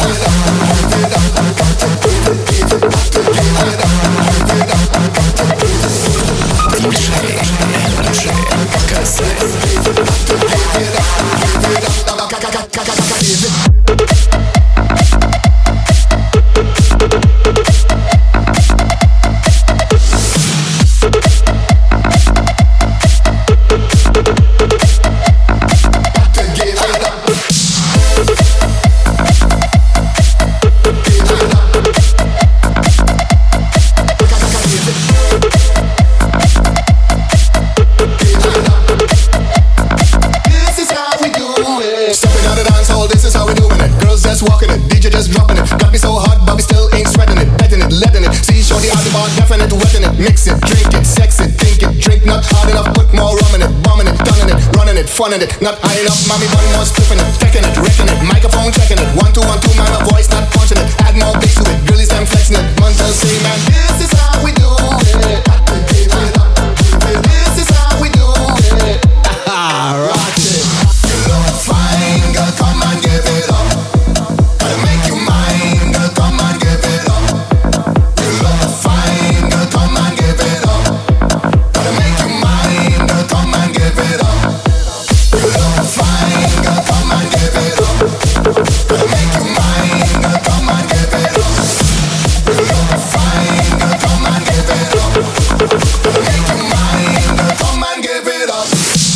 Funnin' it, not high enough, mommy, one more spliffin' it, checking it, wrecking it, microphone checking it, 1 2 1 2, man, my voice not punching it, add more bass to it, girlies them flexing it, Montel say, man, this is how we do it, give it up, this is how we do it, rock it, you look fine, girl, come and give it up, gotta make you mine, girl, come and give it up, you look fine, girl, come and give it up, gotta make you mine, girl, come and give it up. Fine, girl, come and give it up. Gonna make you mine, girl, come and give it up. You look fine, girl, come and give it up. Gonna make you mine, girl, come and give it up.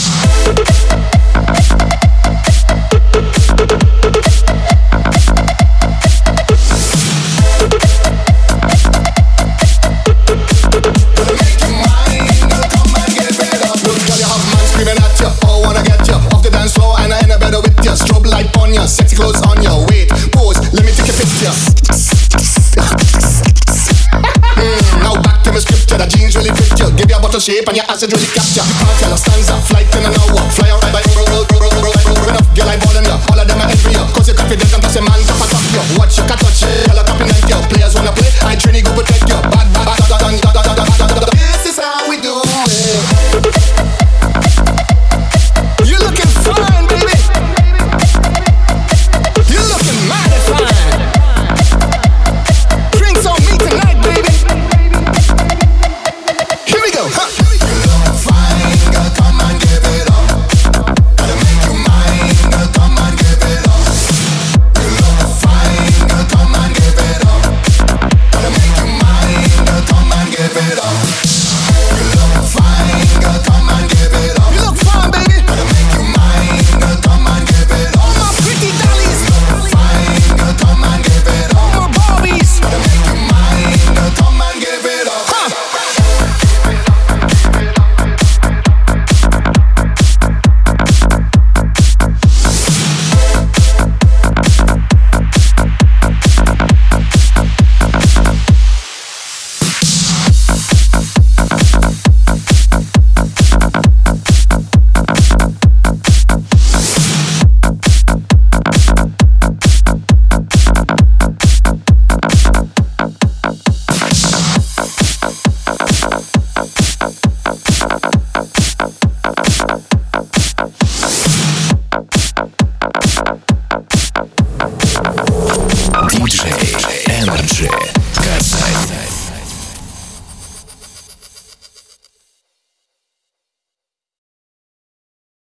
Gonna make you mine, girl, come and give it up. Look, girl, you have man screaming at you, oh, wanna get you off the dance floor, and I ain't a better with you. Strobe light on you, sexy clothes on you. Wait, pose, let me take a picture. Now back to my scripture, the jeans really fit you. Give you a bottle shape and your acid really capture. You can't tell a stanza, flight in an hour. Fly out right by enough, girl, I'm balling you. All of them are envy you, cause you're confident and plus a man top a top you. Watch you can touch it.